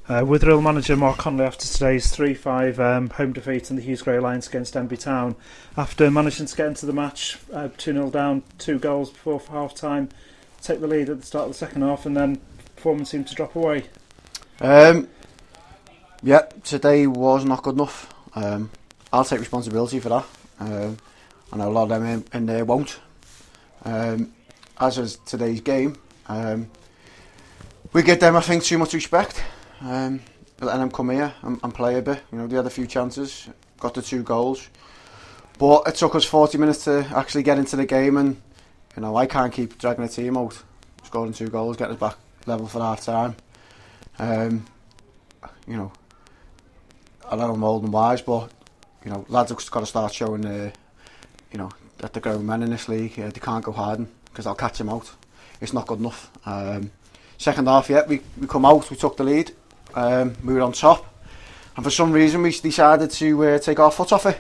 With Real manager Mark Connolly after today's 3-5 home defeat in the Hughes Grey Lions against Denby Town, after managing to get into the match 2-0 down, 2 goals before half time, take the lead at the start of the second half, and then performance seemed to drop away. Yeah, today was not good enough. I'll take responsibility for that. I know a lot of them in there won't. As is today's game, we give them, I think, too much respect. Letting them come here and play a bit. You know, they had a few chances, got the 2 goals, but it took us 40 minutes to actually get into the game, and you know, I can't keep dragging the team out, scoring 2 goals, getting us back level for half time. You know, I know I'm old and wise, but you know, lads have got to start showing you know, that they're grown men in this league. They can't go hiding because I'll catch them out. It's not good enough. Second half, yeah, we come out, we took the lead, we were on top, and for some reason we decided to take our foot off it.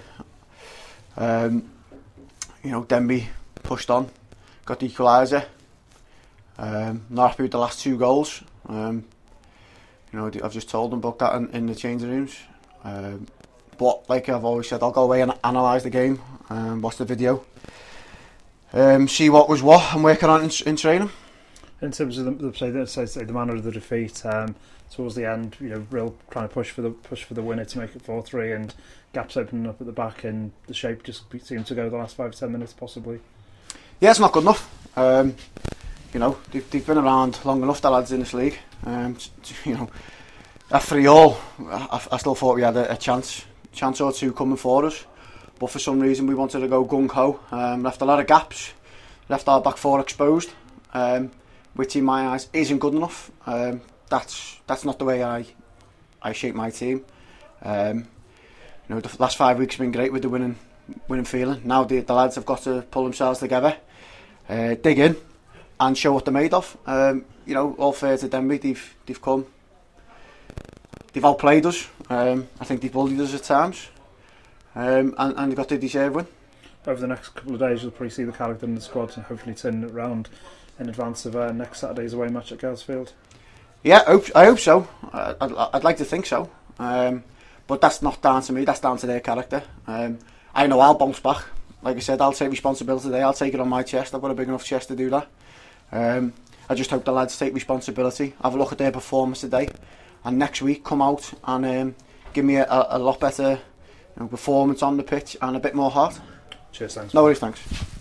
You know, Denby pushed on, got the equaliser. Not happy with the last 2 goals. You know, I've just told them about that in the changing rooms. But like I've always said, I'll go away and analyse the game, watch the video, see what was what, and working on in training. In terms of the manner of the defeat, towards the end, you know, Real trying to push for the winner to make it 4-3, and gaps opening up at the back, and the shape just seemed to go the last 5-10 minutes possibly. Yeah, it's not good enough. You know, they've been around long enough, the lads in this league. You know, after all, I still thought we had a chance or 2 coming for us, but for some reason we wanted to go gung ho. Left a lot of gaps, left our back 4 exposed, which in my eyes isn't good enough. That's not the way I shape my team. You know, the last 5 weeks have been great with the winning feeling. Now the lads have got to pull themselves together, dig in, and show what they're made of. You know, all fair to Denby, they've come. They've outplayed us. I think they've bullied us at times, and they've got the deserved win. Over the next couple of days, you'll probably see the character in the squad and hopefully turn it around in advance of next Saturday's away match at Gelsfield. Yeah, I hope so. I'd like to think so. But that's not down to me. That's down to their character. I know I'll bounce back. Like I said, I'll take responsibility today. I'll take it on my chest. I've got a big enough chest to do that. I just hope the lads take responsibility, have a look at their performance today, and next week come out and give me a lot better, you know, performance on the pitch and a bit more heart. Cheers, thanks. No worries, thanks.